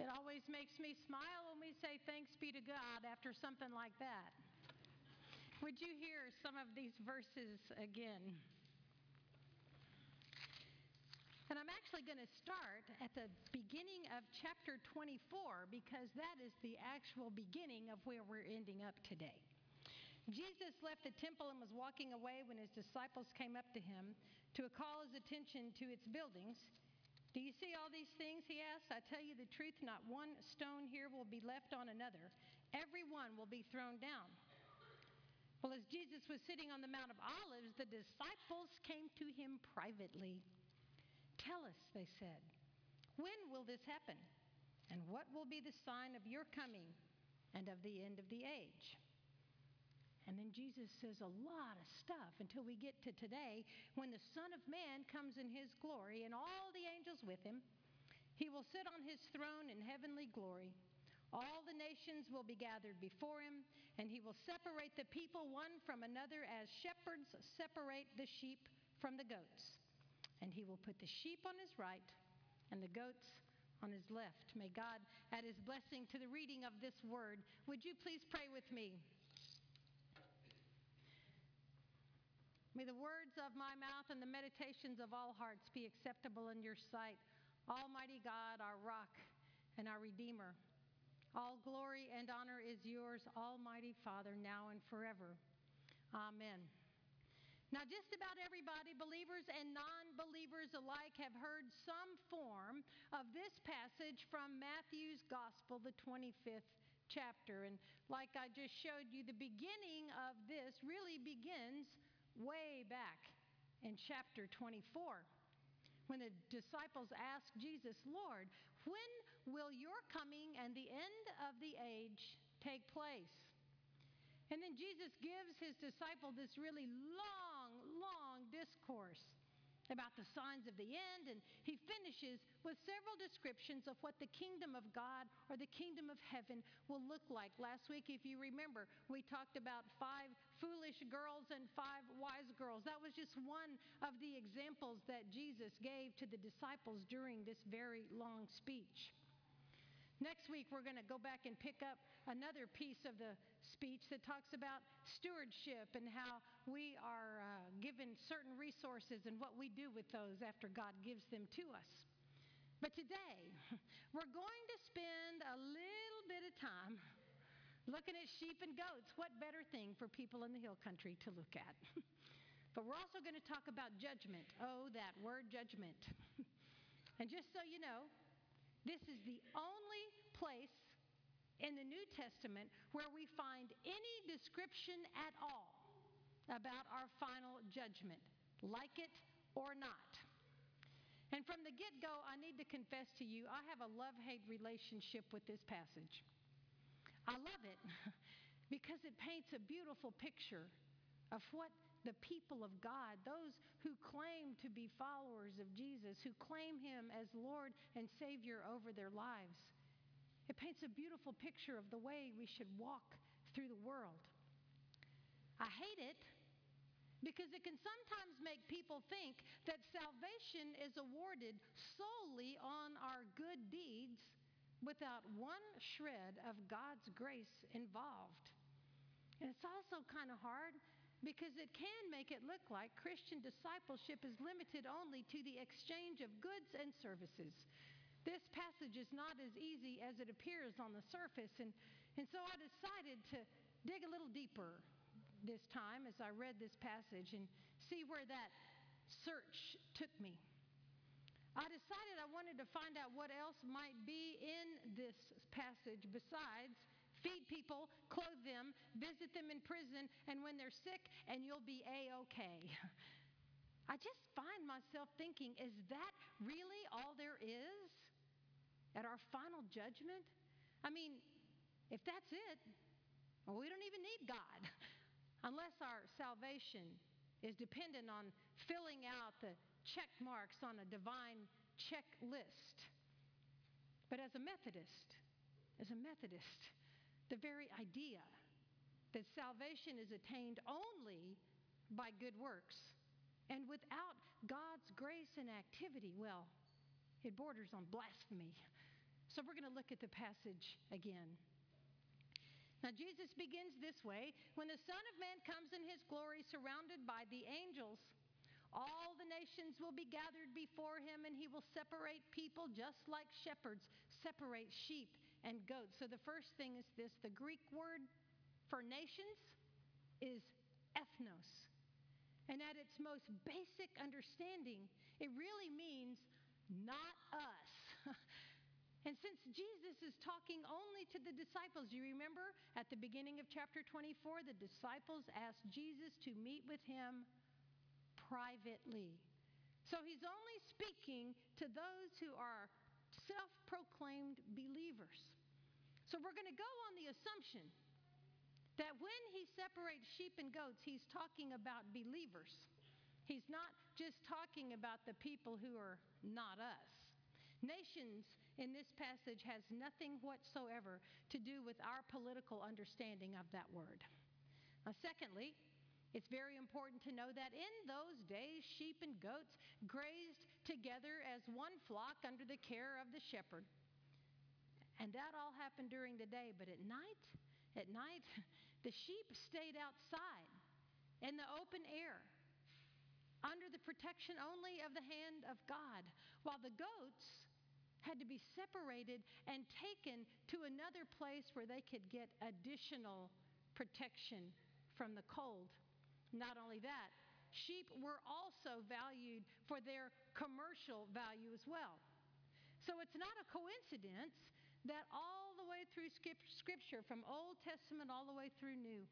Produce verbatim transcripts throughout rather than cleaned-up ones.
It always makes me smile when we say thanks be to God after something like that. Would you hear some of these verses again? And I'm actually going to start at the beginning of chapter twenty-four because that is the actual beginning of where we're ending up today. Jesus left the temple and was walking away when his disciples came up to him to call his attention to its buildings. Do you see all these things, he asked? I tell you the truth, not one stone here will be left on another. Every one will be thrown down. Well, as Jesus was sitting on the Mount of Olives, the disciples came to him privately. Tell us, they said, when will this happen? And what will be the sign of your coming and of the end of the age? And then Jesus says a lot of stuff until we get to today when the Son of Man comes in his glory and all the angels with him. He will sit on his throne in heavenly glory. All the nations will be gathered before him, and he will separate the people one from another as shepherds separate the sheep from the goats. And he will put the sheep on his right and the goats on his left. May God add his blessing to the reading of this word. Would you please pray with me? May the words of my mouth and the meditations of all hearts be acceptable in your sight, Almighty God, our rock and our Redeemer. All glory and honor is yours, Almighty Father, now and forever. Amen. Now, just about everybody, believers and non-believers alike, have heard some form of this passage from Matthew's Gospel, the twenty-fifth chapter. And like I just showed you, the beginning of this really begins way back in chapter twenty-four, when the disciples asked Jesus, Lord, when will your coming and the end of the age take place? And then Jesus gives his disciple this really long, long discourse about the signs of the end, and he finishes with several descriptions of what the kingdom of God or the kingdom of heaven will look like. Last week, if you remember, we talked about five foolish girls and five wise girls. That was just one of the examples that Jesus gave to the disciples during this very long speech. Next week, we're going to go back and pick up another piece of the speech that talks about stewardship and how we are uh, given certain resources and what we do with those after God gives them to us. But today, we're going to spend a little bit of time looking at sheep and goats. What better thing for people in the hill country to look at? But we're also going to talk about judgment. Oh, that word judgment. And just so you know, this is the only place in the New Testament where we find any description at all about our final judgment, like it or not. And from the get-go, I need to confess to you, I have a love-hate relationship with this passage. I love it because it paints a beautiful picture of what the people of God, those who claim to be followers of Jesus, who claim him as Lord and Savior over their lives. It paints a beautiful picture of the way we should walk through the world. I hate it because it can sometimes make people think that salvation is awarded solely on our good deeds without one shred of God's grace involved. And it's also kind of hard because it can make it look like Christian discipleship is limited only to the exchange of goods and services. This passage is not as easy as it appears on the surface, and, and so I decided to dig a little deeper this time as I read this passage and see where that search took me. I decided I wanted to find out what else might be in this passage besides feed people, clothe them, visit them in prison, and when they're sick, and you'll be A-okay. I just find myself thinking, is that really all there is at our final judgment? I mean, if that's it, well, we don't even need God unless our salvation is dependent on filling out the check marks on a divine checklist. But as a Methodist, as a Methodist, the very idea that salvation is attained only by good works and without God's grace and activity, well, it borders on blasphemy. So we're going to look at the passage again. Now, Jesus begins this way: when the Son of Man comes in his glory, surrounded by the angels, all the nations will be gathered before him, and he will separate people just like shepherds separate sheep and goats. So the first thing is this: the Greek word for nations is ethnos. And at its most basic understanding, it really means not us. And since Jesus is talking only to the disciples, you remember at the beginning of chapter twenty-four, the disciples asked Jesus to meet with him privately. So he's only speaking to those who are self-proclaimed believers. So we're going to go on the assumption that when he separates sheep and goats, he's talking about believers. He's not just talking about the people who are not us. Nations in this passage has nothing whatsoever to do with our political understanding of that word. Now, secondly, it's very important to know that in those days, sheep and goats grazed together as one flock under the care of the shepherd. And that all happened during the day, but at night, at night, the sheep stayed outside in the open air, under the protection only of the hand of God, while the goats had to be separated and taken to another place where they could get additional protection from the cold. Not only that, sheep were also valued for their commercial value as well. So it's not a coincidence that all the way through Scripture, from Old Testament all the way through New,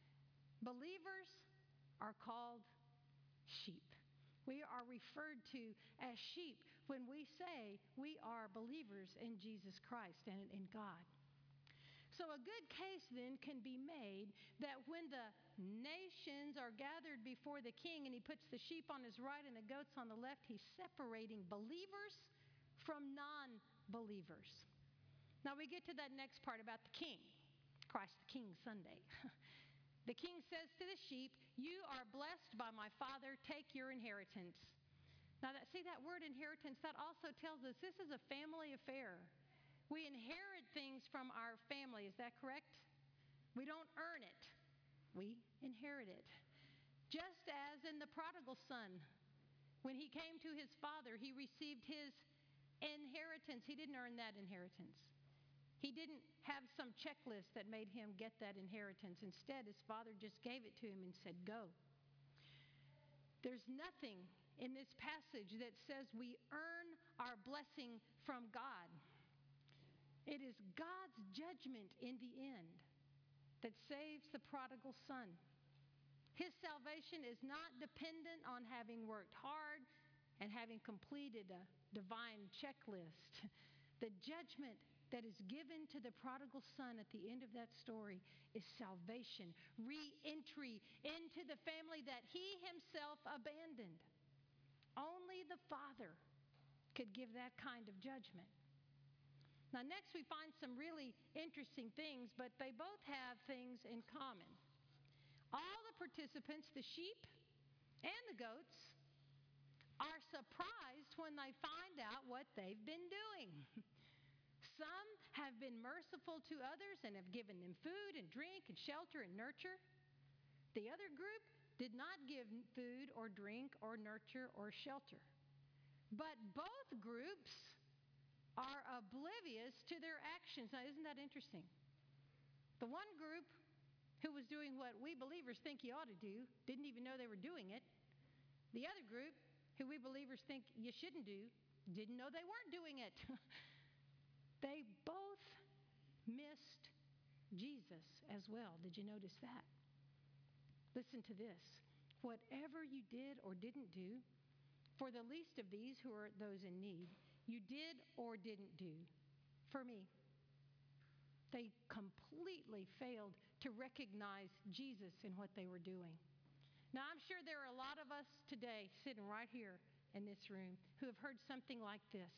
believers are called sheep. We are referred to as sheep when we say we are believers in Jesus Christ and in God. So a good case then can be made that when the nations are gathered before the king and he puts the sheep on his right and the goats on the left, he's separating believers from non-believers. Now we get to that next part about the king, Christ the King Sunday. The king says to the sheep, "You are blessed by my Father, take your inheritance." Now, that, see that word inheritance, that also tells us this is a family affair. We inherit things from our family, is that correct? We don't earn it, we inherit it. Just as in the prodigal son, when he came to his father, he received his inheritance. He didn't earn that inheritance. He didn't have some checklist that made him get that inheritance. Instead, his father just gave it to him and said, "Go." There's nothing in this passage that says we earn our blessing from God. It is God's judgment in the end that saves the prodigal son. His salvation is not dependent on having worked hard and having completed a divine checklist. The judgment that is given to the prodigal son at the end of that story is salvation, re-entry into the family that he himself abandoned. Only the Father could give that kind of judgment. Now, next we find some really interesting things, but they both have things in common. All the participants, the sheep and the goats, are surprised when they find out what they've been doing. Some have been merciful to others and have given them food and drink and shelter and nurture. The other group did not give food or drink or nurture or shelter. But both groups are oblivious to their actions. Now, isn't that interesting? The one group who was doing what we believers think you ought to do didn't even know they were doing it. The other group, who we believers think you shouldn't do, didn't know they weren't doing it. They both missed Jesus as well. Did you notice that? Listen to this. Whatever you did or didn't do, for the least of these who are those in need, you did or didn't do for me. They completely failed to recognize Jesus in what they were doing. Now, I'm sure there are a lot of us today sitting right here in this room who have heard something like this.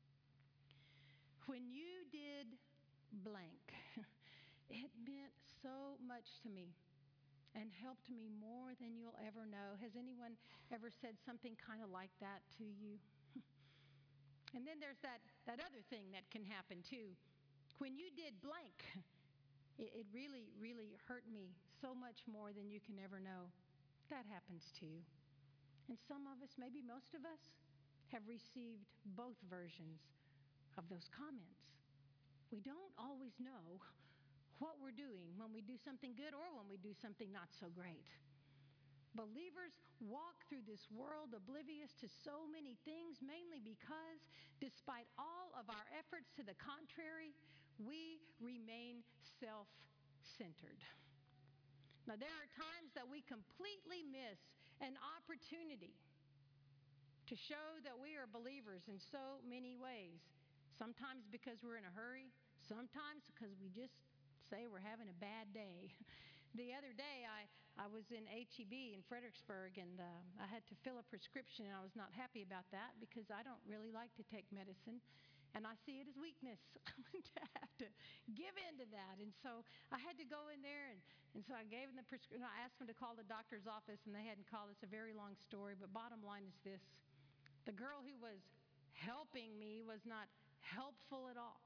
When you did blank, it meant so much to me and helped me more than you'll ever know. Has anyone ever said something kind of like that to you? And then there's that, that other thing that can happen too. When you did blank, it, it really, really hurt me so much more than you can ever know. That happens too. And some of us, maybe most of us, have received both versions of those comments. We don't always know what we're doing when we do something good or when we do something not so great. Believers walk through this world oblivious to so many things, mainly because, despite all of our efforts to the contrary, we remain self-centered. Now, there are times that we completely miss an opportunity to show that we are believers in so many ways. Sometimes because we're in a hurry, sometimes because we just say we're having a bad day. The other day, I, I was in H E B in Fredericksburg, and uh, I had to fill a prescription, and I was not happy about that because I don't really like to take medicine, and I see it as weakness to have to give in to that. And so I had to go in there, and, and so I gave them the prescription. I asked them to call the doctor's office, and they hadn't called. It's a very long story, but bottom line is this. The girl who was helping me was not helpful at all.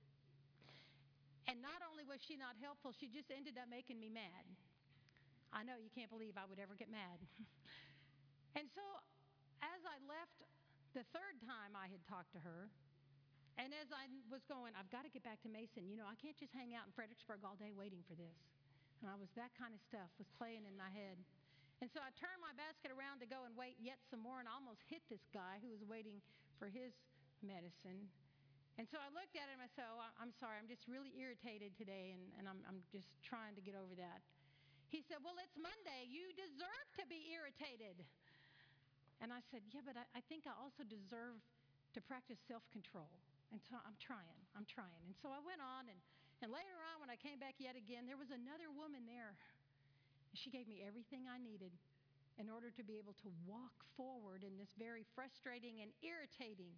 And not only was she not helpful, she just ended up making me mad. I know you can't believe I would ever get mad. And so as I left the third time I had talked to her, and as I was going, I've got to get back to Mason. You know, I can't just hang out in Fredericksburg all day waiting for this. And I was, that kind of stuff was playing in my head. And so I turned my basket around to go and wait yet some more, and I almost hit this guy who was waiting for his medicine. And so I looked at him and I said, oh, I'm sorry, I'm just really irritated today, and, and I'm, I'm just trying to get over that. He said, well, it's Monday. You deserve to be irritated. And I said, yeah, but I, I think I also deserve to practice self-control. And so I'm trying, I'm trying. And so I went on, and, and later on when I came back yet again, there was another woman there. She gave me everything I needed in order to be able to walk forward in this very frustrating and irritating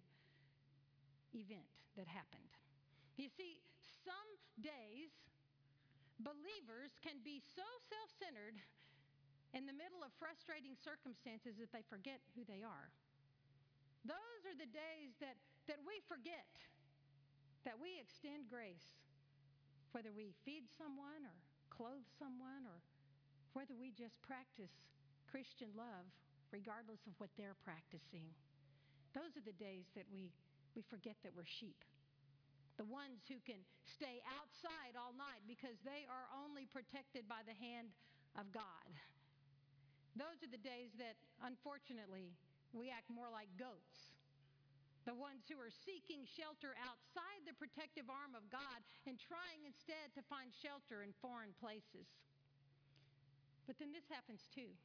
event that happened. You see, some days believers can be so self-centered in the middle of frustrating circumstances that they forget who they are. Those are the days that, that we forget that we extend grace, whether we feed someone or clothe someone or whether we just practice Christian love regardless of what they're practicing. Those are the days that we We forget that we're sheep. The ones who can stay outside all night because they are only protected by the hand of God. Those are the days that, unfortunately, we act more like goats. The ones who are seeking shelter outside the protective arm of God and trying instead to find shelter in foreign places. But then this happens too.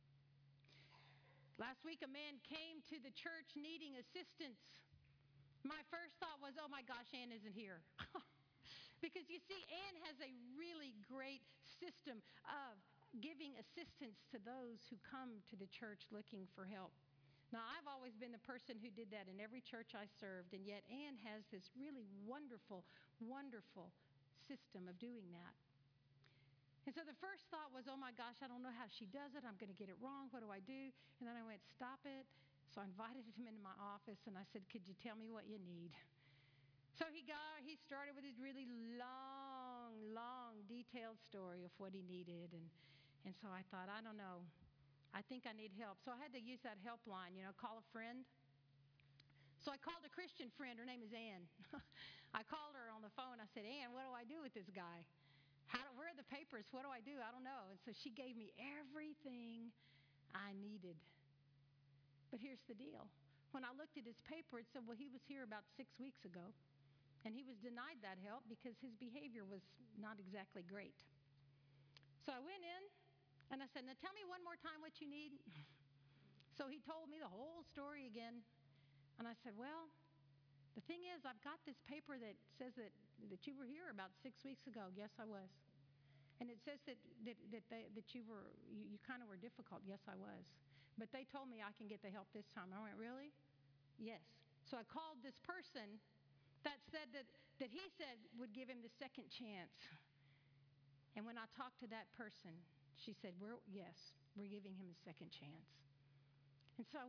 Last week, a man came to the church needing assistance. My first thought was, oh my gosh, Ann isn't here. Because you see, Ann has a really great system of giving assistance to those who come to the church looking for help. Now, I've always been the person who did that in every church I served, and yet Ann has this really wonderful, wonderful system of doing that. And so the first thought was, oh my gosh, I don't know how she does it. I'm going to get it wrong. What do I do? And then I went, stop it. So I invited him into my office, and I said, could you tell me what you need? So he got, he started with his really long, long, detailed story of what he needed. And, and so I thought, I don't know. I think I need help. So I had to use that helpline, you know, call a friend. So I called a Christian friend. Her name is Ann. I called her on the phone. I said, Ann, what do I do with this guy? How do, where are the papers? What do I do? I don't know. And so she gave me everything I needed. But here's the deal. When I looked at his paper, it said, well, he was here about six weeks ago, and he was denied that help because his behavior was not exactly great. So I went in, and I said, now tell me one more time what you need. So he told me the whole story again. And I said, well, the thing is, I've got this paper that says that, that you were here about six weeks ago. Yes, I was. And it says that that that, they, that you were you, you kind of were difficult. Yes, I was. But they told me I can get the help this time. I went, really? Yes. So I called this person that said that, that he said would give him the second chance. And when I talked to that person, she said, we're, yes, we're giving him a second chance. And so I went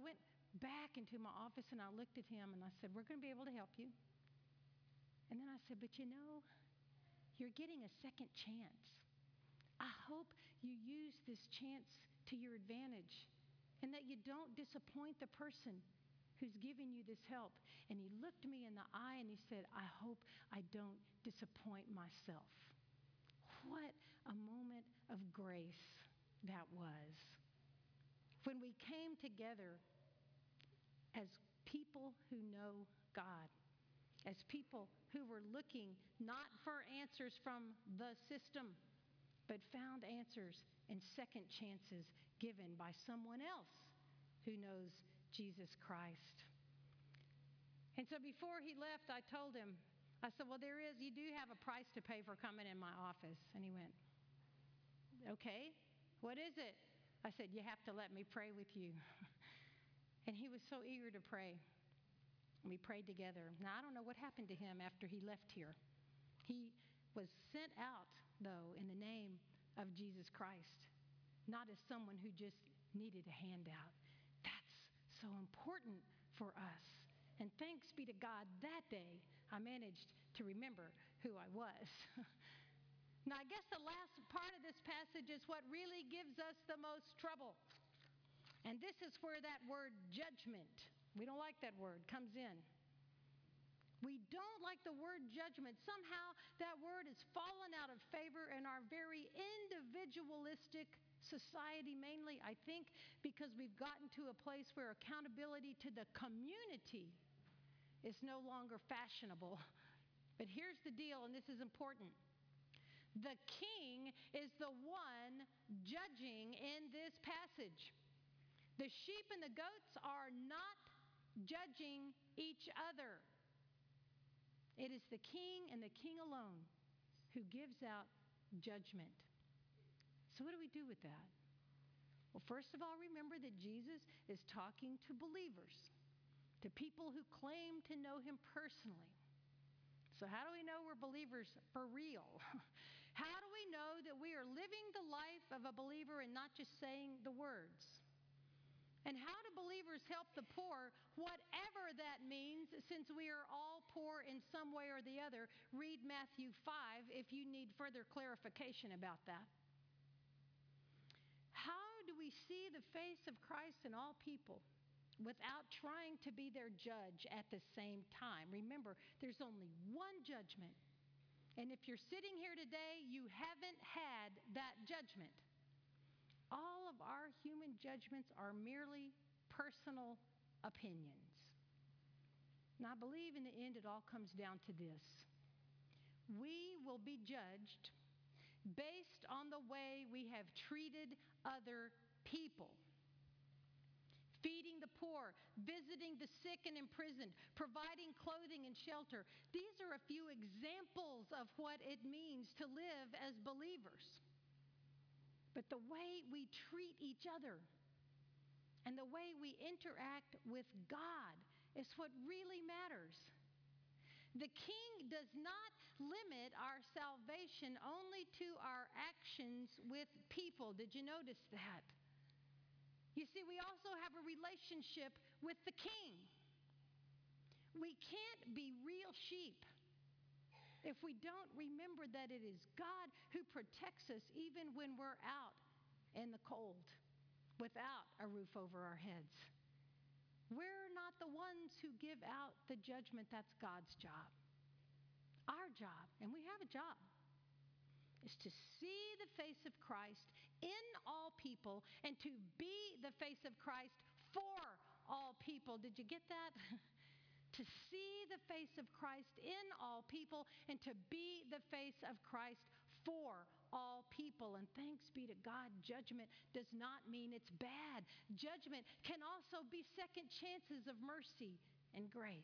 back into my office and I looked at him and I said, we're going to be able to help you. And then I said, but you know, you're getting a second chance. I hope you use this chance to your advantage and that you don't disappoint the person who's giving you this help. And he looked me in the eye and he said, I hope I don't disappoint myself. What a moment of grace that was. When we came together as people who know God, as people who were looking not for answers from the system, but found answers and second chances given by someone else who knows Jesus Christ. And so before he left, I told him, I said, well, there is, you do have a price to pay for coming in my office. And he went, okay, what is it? I said, you have to let me pray with you. And he was so eager to pray. We prayed together. Now, I don't know what happened to him after he left here. He was sent out, though, in the name of Jesus Christ, not as someone who just needed a handout. That's so important for us. And thanks be to God, that day I managed to remember who I was. Now, I guess the last part of this passage is what really gives us the most trouble. And this is where that word judgment, we don't like that word, comes in. We don't like the word judgment. Somehow that word has fallen out of favor in our very individualistic society, mainly, I think, because we've gotten to a place where accountability to the community is no longer fashionable. But here's the deal, and this is important. The king is the one judging in this passage. The sheep and the goats are not judging each other. It is the king and the king alone who gives out judgment. So what do we do with that? Well, first of all, remember that Jesus is talking to believers, to people who claim to know him personally. So how do we know we're believers for real? How do we know that we are living the life of a believer and not just saying the words? And how do believers help the poor, whatever that means, since we are all poor in some way or the other? Read Matthew five if you need further clarification about that. How do we see the face of Christ in all people without trying to be their judge at the same time? Remember, there's only one judgment. And if you're sitting here today, you haven't had that judgment. All of our human judgments are merely personal opinions. And I believe in the end it all comes down to this. We will be judged based on the way we have treated other people. Feeding the poor, visiting the sick and imprisoned, providing clothing and shelter. These are a few examples of what it means to live as believers. But the way we treat each other and the way we interact with God is what really matters. The king does not limit our salvation only to our actions with people. Did you notice that? You see, we also have a relationship with the king. We can't be real sheep if we don't remember that it is God who protects us even when we're out in the cold without a roof over our heads. We're not the ones who give out the judgment. That's God's job. Our job, and we have a job, is to see the face of Christ in all people and to be the face of Christ for all people. Did you get that? To see the face of Christ in all people and to be the face of Christ for all people. And thanks be to God, judgment does not mean it's bad. Judgment can also be second chances of mercy and grace.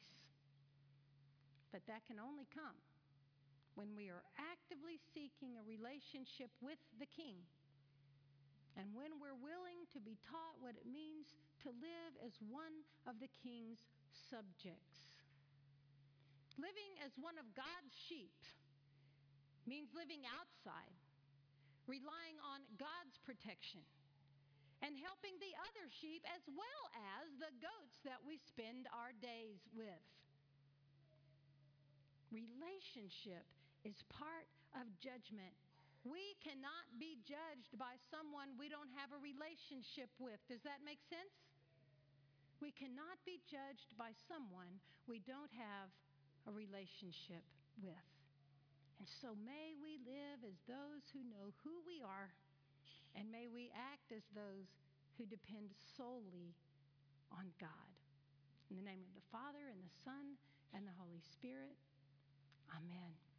But that can only come when we are actively seeking a relationship with the King, and when we're willing to be taught what it means to live as one of the King's subjects. Living as one of God's sheep means living outside, relying on God's protection, and helping the other sheep as well as the goats that we spend our days with. Relationship is part of judgment. We cannot be judged by someone we don't have a relationship with. Does that make sense? We cannot be judged by someone we don't have a relationship with. And so may we live as those who know who we are, and may we act as those who depend solely on God. In the name of the Father, and the Son, and the Holy Spirit, amen.